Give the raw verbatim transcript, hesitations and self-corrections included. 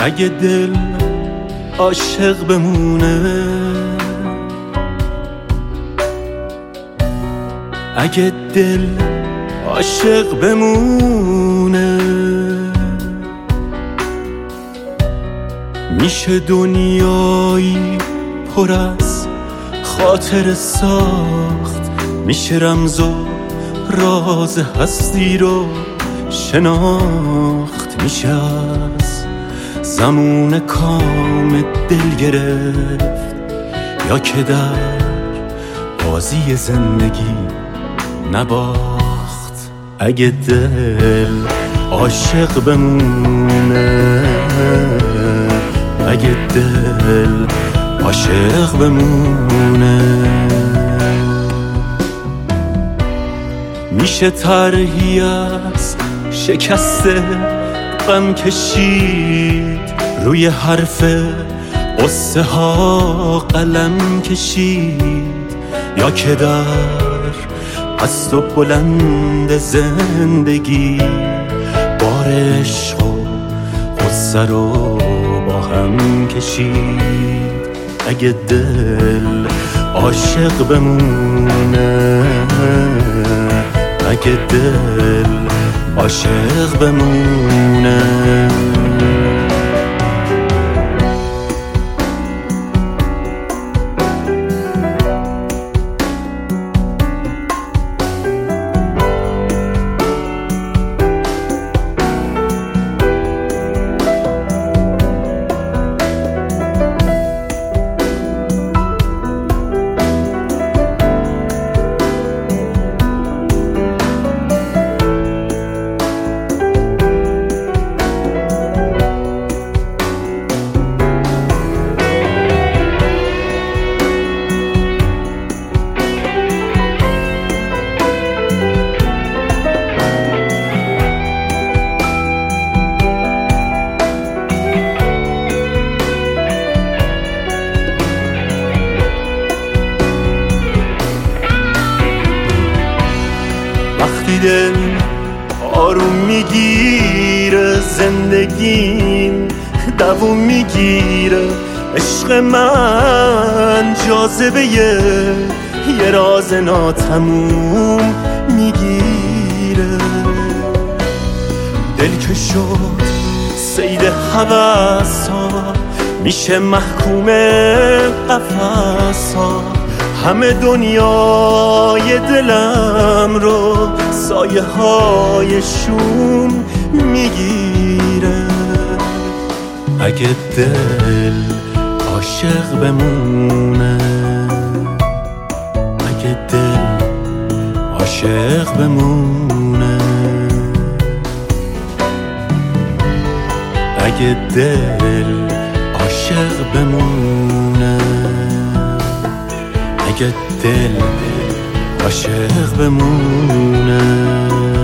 اگه دل عاشق بمونه، اگه دل عاشق بمونه، میشه دنیایی پر از خاطر ساخت، میشه رمز و راز هستی رو شناخت، میشه از زمون کام دل گرفت، یا که در بازی زندگی نباخت. اگه دل عاشق بمونه، اگه دل عاشق بمونه، میشه طرحی از شکست غم کشید، روی حرف قصه ها قلم کشید، یا که در پست و بلند زندگی بار عشق و غصه رو با هم کشید. اگه دل عاشق بمونه، اگه دل عاشق بمونه، وقتی دل آروم میگیره، زندگیم دووم میگیره، عشق من جاذبه یه راز ناتموم میگیره. دل که شد صید هوسا، میشه محکوم قفسا، همه دنیای دلم رو سایه های شوم میگیره. اگه دل عاشق بمونه، اگه دل عاشق بمونه، اگه دل عاشق بمونه، اگه دل عاشق بمونه.